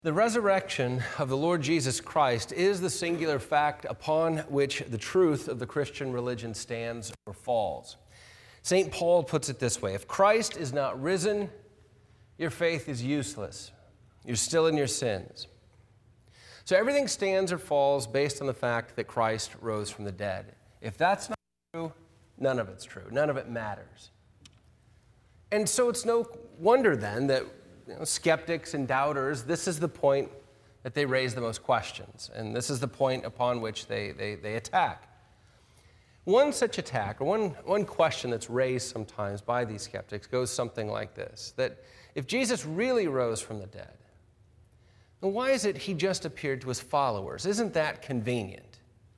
The resurrection of the Lord Jesus Christ is the singular fact upon which the truth of the Christian religion stands or falls. St. Paul puts it this way: if Christ is not risen, your faith is useless. You're still in your sins. So everything stands or falls based on the fact that Christ rose from the dead. If that's not true, none of it's true. None of it matters. And so it's no wonder then that skeptics and doubters, this is the point that they raise the most questions, and this is the point upon which they attack. One such attack, or one question that's raised sometimes by these skeptics goes something like this: that if Jesus really rose from the dead, then why is it he just appeared to his followers? Isn't that convenient?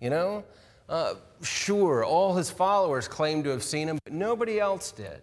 Sure, all his followers claimed to have seen him, but nobody else did.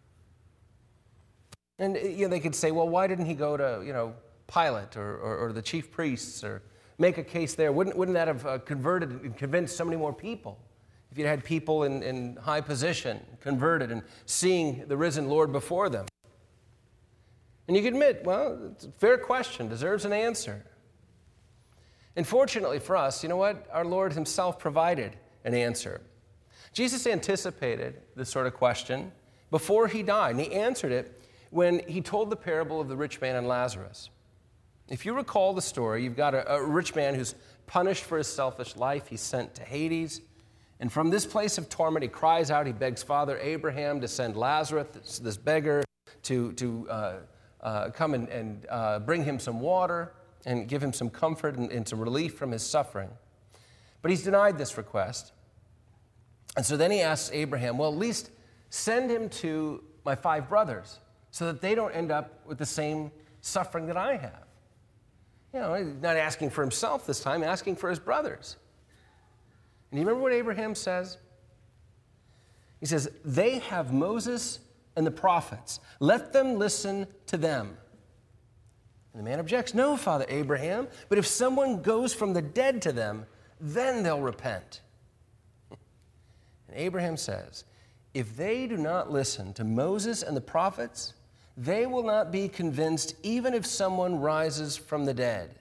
And they could say, well, why didn't he go to Pilate or the chief priests, or make a case there? Wouldn't that have converted and convinced so many more people? If you'd had people in high position converted and seeing the risen Lord before them. And you could admit, well, it's a fair question, deserves an answer. And fortunately for us, you know what? Our Lord himself provided an answer. Jesus anticipated this sort of question before he died, and he answered it when he told the parable of the rich man and Lazarus. If you recall the story, you've got a rich man who's punished for his selfish life. He's sent to Hades. And from this place of torment, he cries out. He begs Father Abraham to send Lazarus, this beggar, to come and bring him some water and give him some comfort and some relief from his suffering. But he's denied this request. And so then he asks Abraham, well, at least send him to my 5 brothers, so that they don't end up with the same suffering that I have. He's not asking for himself this time, asking for his brothers. And you remember what Abraham says? He says, they have Moses and the prophets. Let them listen to them. And the man objects, no, Father Abraham, but if someone goes from the dead to them, then they'll repent. And Abraham says, if they do not listen to Moses and the prophets, they will not be convinced even if someone rises from the dead.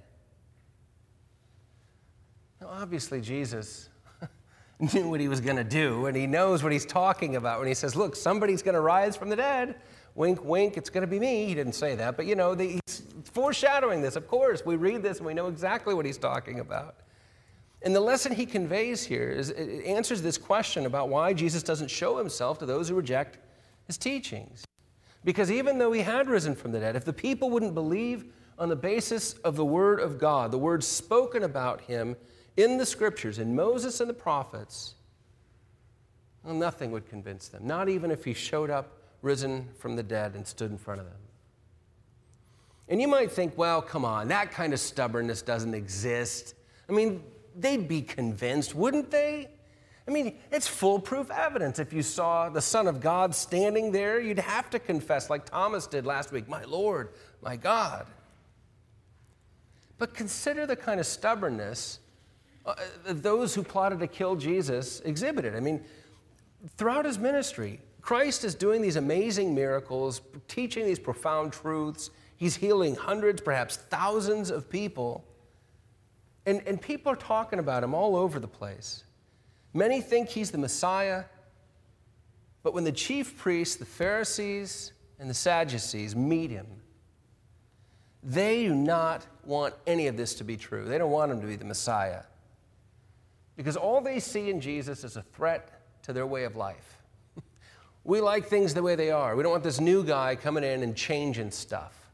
Now, obviously, Jesus knew what he was going to do, and he knows what he's talking about when he says, look, somebody's going to rise from the dead. Wink, wink, it's going to be me. He didn't say that, but he's foreshadowing this. Of course, we read this and we know exactly what he's talking about. And the lesson he conveys here it answers this question about why Jesus doesn't show himself to those who reject his teachings. Because even though he had risen from the dead, if the people wouldn't believe on the basis of the word of God, the words spoken about him in the scriptures, in Moses and the prophets, well, nothing would convince them, not even if he showed up risen from the dead and stood in front of them. And you might think, well, come on, that kind of stubbornness doesn't exist. I mean, they'd be convinced, wouldn't they? I mean, it's foolproof evidence. If you saw the Son of God standing there, you'd have to confess, like Thomas did last week, my Lord, my God. But consider the kind of stubbornness those who plotted to kill Jesus exhibited. I mean, throughout his ministry, Christ is doing these amazing miracles, teaching these profound truths. He's healing hundreds, perhaps thousands of people. And people are talking about him all over the place. Many think he's the Messiah, but when the chief priests, the Pharisees, and the Sadducees meet him, they do not want any of this to be true. They don't want him to be the Messiah, because all they see in Jesus is a threat to their way of life. We like things the way they are. We don't want this new guy coming in and changing stuff.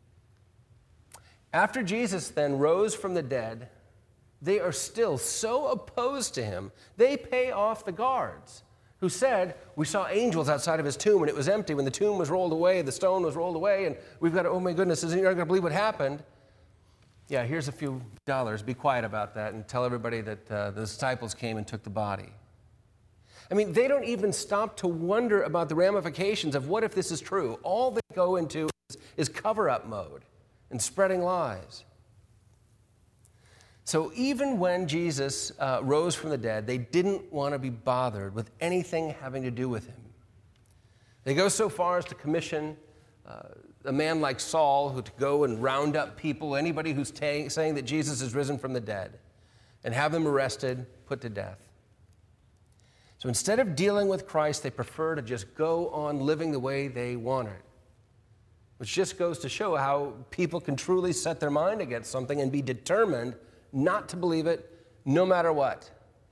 After Jesus then rose from the dead, they are still so opposed to him, they pay off the guards who said, we saw angels outside of his tomb and it was empty. When the tomb was rolled away, the stone was rolled away, and we've got, oh my goodness, you're not going to believe what happened. Yeah, here's a few dollars. Be quiet about that and tell everybody that the disciples came and took the body. I mean, they don't even stop to wonder about the ramifications of what if this is true. All they go into is cover-up mode and spreading lies. So even when Jesus rose from the dead, they didn't want to be bothered with anything having to do with him. They go so far as to commission a man like Saul who to go and round up people, anybody who's saying that Jesus is risen from the dead, and have them arrested, put to death. So instead of dealing with Christ, they prefer to just go on living the way they wanted, which just goes to show how people can truly set their mind against something and be determined not to believe it no matter what.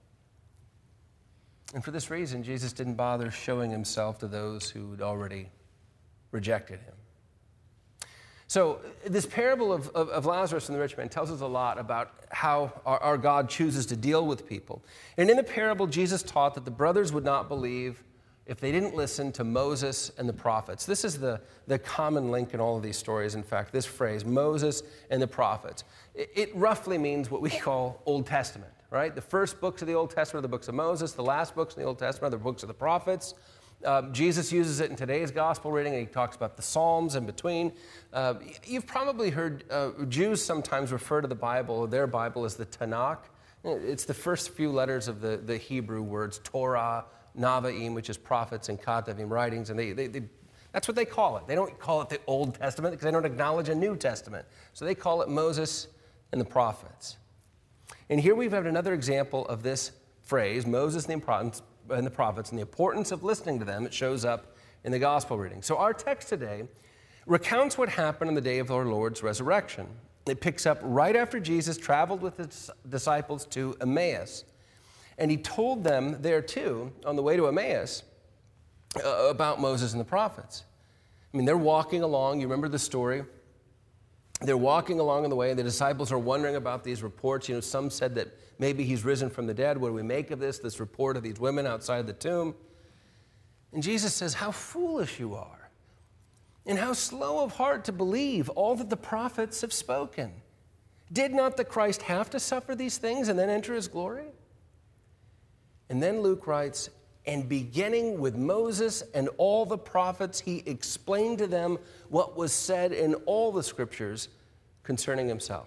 And for this reason, Jesus didn't bother showing himself to those who had already rejected him. So this parable of Lazarus and the rich man tells us a lot about how our God chooses to deal with people. And in the parable, Jesus taught that the brothers would not believe if they didn't listen to Moses and the prophets. This is the common link in all of these stories, in fact, this phrase, Moses and the prophets. It roughly means what we call Old Testament, right? The first books of the Old Testament are the books of Moses. The last books in the Old Testament are the books of the prophets. Jesus uses it in today's gospel reading, and he talks about the Psalms in between. You've probably heard Jews sometimes refer to the Bible, their Bible, as the Tanakh. It's the first few letters of the Hebrew words, Torah, Navaim, which is prophets, and Ketuvim, writings, and that's what they call it. They don't call it the Old Testament because they don't acknowledge a New Testament. So they call it Moses and the prophets. And here we've had another example of this phrase, Moses and the prophets, and the importance of listening to them. It shows up in the gospel reading. So our text today recounts what happened on the day of our Lord's resurrection. It picks up right after Jesus traveled with his disciples to Emmaus. And he told them there too, on the way to Emmaus, about Moses and the prophets. I mean, they're walking along. You remember the story? They're walking along on the way, and the disciples are wondering about these reports. You know, some said that maybe he's risen from the dead. What do we make of this report of these women outside the tomb? And Jesus says, how foolish you are, and how slow of heart to believe all that the prophets have spoken. Did not the Christ have to suffer these things and then enter his glory? And then Luke writes, and beginning with Moses and all the prophets, he explained to them what was said in all the scriptures concerning himself.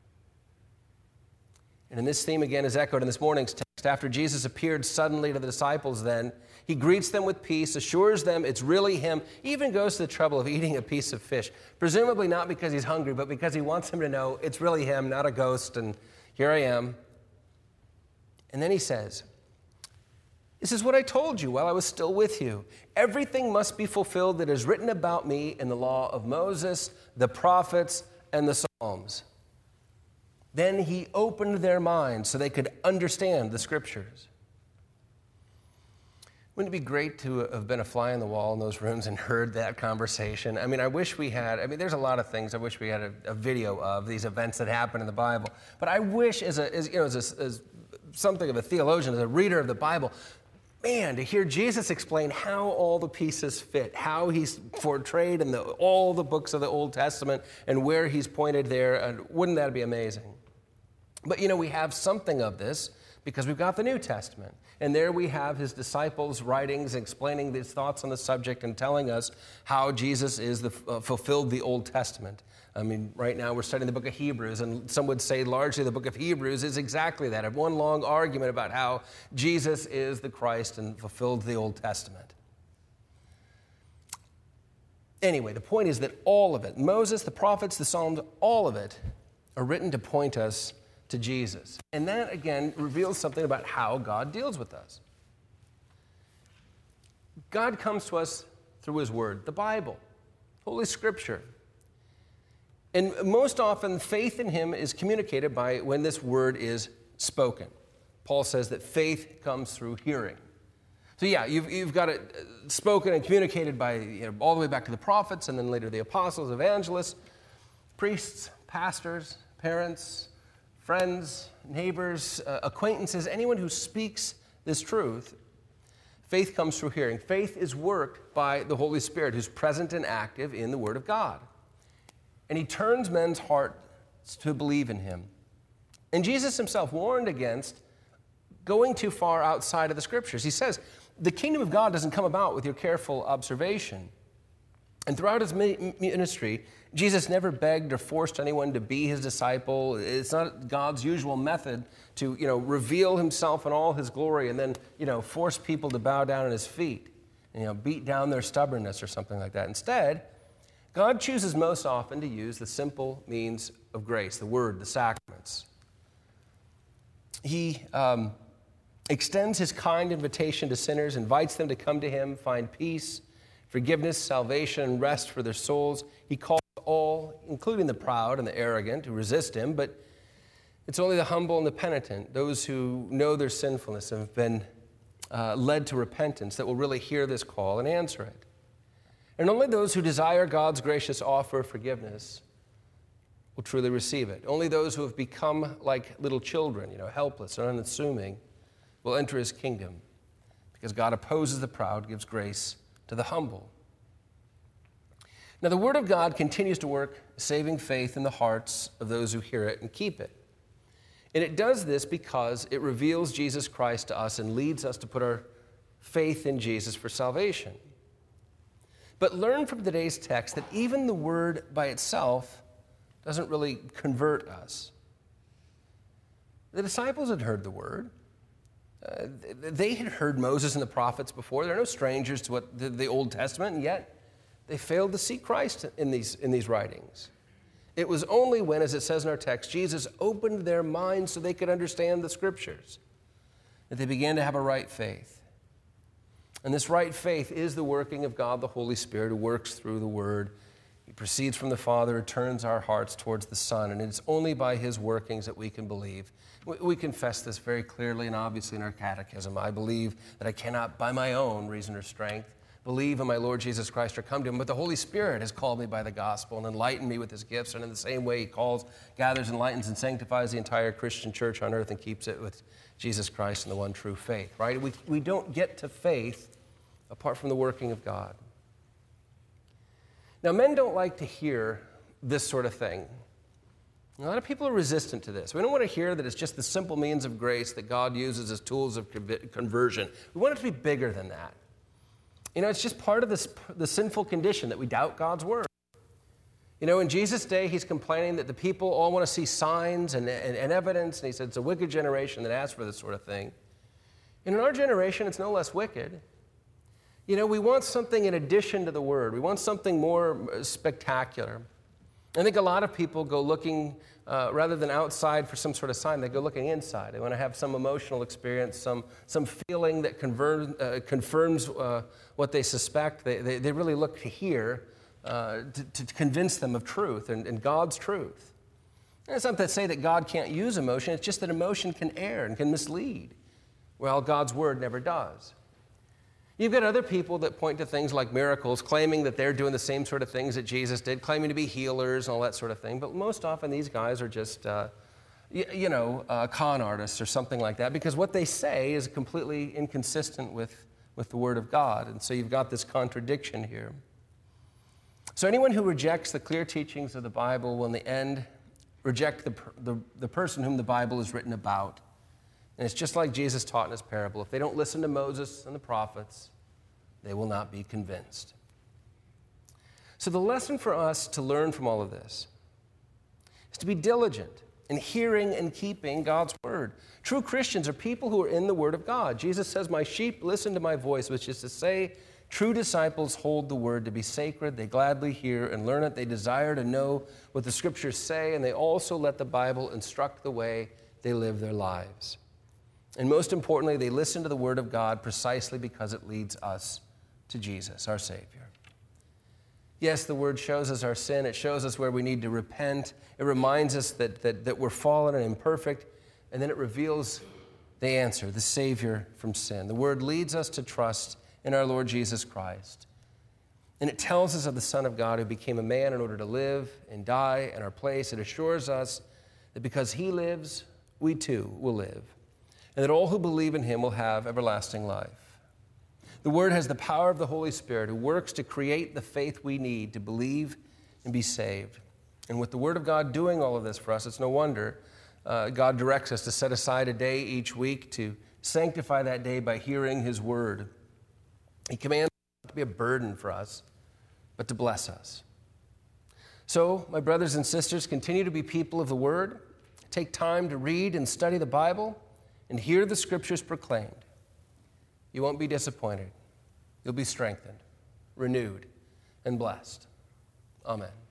And this theme again is echoed in this morning's text. After Jesus appeared suddenly to the disciples then, he greets them with peace, assures them it's really him, even goes to the trouble of eating a piece of fish, presumably not because he's hungry, but because he wants them to know it's really him, not a ghost, and here I am. And then he says, this is what I told you while I was still with you. Everything must be fulfilled that is written about me in the law of Moses, the prophets, and the Psalms. Then he opened their minds so they could understand the scriptures. Wouldn't it be great to have been a fly on the wall in those rooms and heard that conversation? I mean, I wish we had, there's a lot of things I wish we had a video of, these events that happen in the Bible. But I wish as something of a theologian, as a reader of the Bible, man, to hear Jesus explain how all the pieces fit, how he's portrayed in all the books of the Old Testament and where he's pointed there, wouldn't that be amazing? But, we have something of this because we've got the New Testament. And there we have his disciples' writings explaining his thoughts on the subject and telling us how Jesus is fulfilled the Old Testament. Right now we're studying the book of Hebrews, and some would say largely the book of Hebrews is exactly that, one long argument about how Jesus is the Christ and fulfilled the Old Testament. Anyway, the point is that all of it, Moses, the prophets, the Psalms, all of it are written to point us to Jesus. And that, again, reveals something about how God deals with us. God comes to us through his word, the Bible, Holy Scripture. And most often, faith in him is communicated by when this word is spoken. Paul says that faith comes through hearing. So yeah, you've got it spoken and communicated by all the way back to the prophets, and then later the apostles, evangelists, priests, pastors, parents, friends, neighbors, acquaintances, anyone who speaks this truth. Faith comes through hearing. Faith is worked by the Holy Spirit, who's present and active in the Word of God. And he turns men's hearts to believe in him. And Jesus himself warned against going too far outside of the Scriptures. He says, the kingdom of God doesn't come about with your careful observation. And throughout his ministry, Jesus never begged or forced anyone to be his disciple. It's not God's usual method to, reveal himself in all his glory and then, force people to bow down at his feet and, beat down their stubbornness or something like that. Instead, God chooses most often to use the simple means of grace, the word, the sacraments. He extends his kind invitation to sinners, invites them to come to him, find peace, forgiveness, salvation, and rest for their souls. He calls all, including the proud and the arrogant, to resist him, but it's only the humble and the penitent, those who know their sinfulness and have been led to repentance, that will really hear this call and answer it. And only those who desire God's gracious offer of forgiveness will truly receive it. Only those who have become like little children, helpless and unassuming, will enter his kingdom, because God opposes the proud, gives grace to the humble. Now, the Word of God continues to work saving faith in the hearts of those who hear it and keep it. And it does this because it reveals Jesus Christ to us and leads us to put our faith in Jesus for salvation. But learn from today's text that even the Word by itself doesn't really convert us. The disciples had heard the Word. They had heard Moses and the prophets before. They're no strangers to what the Old Testament, and yet they failed to see Christ in these writings. It was only when, as it says in our text, Jesus opened their minds so they could understand the Scriptures, that they began to have a right faith. And this right faith is the working of God, the Holy Spirit, who works through the Word. He proceeds from the Father, turns our hearts towards the Son, and it's only by his workings that we can believe. We confess this very clearly and obviously in our catechism. I believe that I cannot, by my own reason or strength, believe in my Lord Jesus Christ or come to him, but the Holy Spirit has called me by the gospel and enlightened me with his gifts, and in the same way he calls, gathers, enlightens, and sanctifies the entire Christian church on earth and keeps it with Jesus Christ and the one true faith, right? We don't get to faith apart from the working of God. Now, men don't like to hear this sort of thing. A lot of people are resistant to this. We don't want to hear that it's just the simple means of grace that God uses as tools of conversion. We want it to be bigger than that. It's just part of the sinful condition that we doubt God's word. In Jesus' day, he's complaining that the people all want to see signs and evidence, and he said it's a wicked generation that asks for this sort of thing. And in our generation, it's no less wicked. We want something in addition to the word. We want something more spectacular. I think a lot of people go looking, rather than outside for some sort of sign, they go looking inside. They want to have some emotional experience, some feeling that confirms what they suspect. They really look to hear to convince them of truth and God's truth. And it's not to say that God can't use emotion. It's just that emotion can err and can mislead. Well, God's word never does. You've got other people that point to things like miracles, claiming that they're doing the same sort of things that Jesus did, claiming to be healers and all that sort of thing. But most often these guys are just, con artists or something like that, because what they say is completely inconsistent with the Word of God. And so you've got this contradiction here. So anyone who rejects the clear teachings of the Bible will in the end reject the person whom the Bible is written about. And it's just like Jesus taught in his parable. If they don't listen to Moses and the prophets, they will not be convinced. So the lesson for us to learn from all of this is to be diligent in hearing and keeping God's word. True Christians are people who are in the word of God. Jesus says, "My sheep listen to my voice," which is to say, true disciples hold the word to be sacred. They gladly hear and learn it. They desire to know what the scriptures say, and they also let the Bible instruct the way they live their lives. And most importantly, they listen to the word of God precisely because it leads us to Jesus, our Savior. Yes, the word shows us our sin. It shows us where we need to repent. It reminds us that we're fallen and imperfect. And then it reveals the answer, the Savior from sin. The word leads us to trust in our Lord Jesus Christ. And it tells us of the Son of God who became a man in order to live and die in our place. It assures us that because he lives, we too will live, and that all who believe in him will have everlasting life. The Word has the power of the Holy Spirit who works to create the faith we need to believe and be saved. And with the Word of God doing all of this for us, it's no wonder God directs us to set aside a day each week to sanctify that day by hearing his Word. He commands it not to be a burden for us, but to bless us. So, my brothers and sisters, continue to be people of the Word. Take time to read and study the Bible and hear the Scriptures proclaimed. You won't be disappointed. You'll be strengthened, renewed, and blessed. Amen.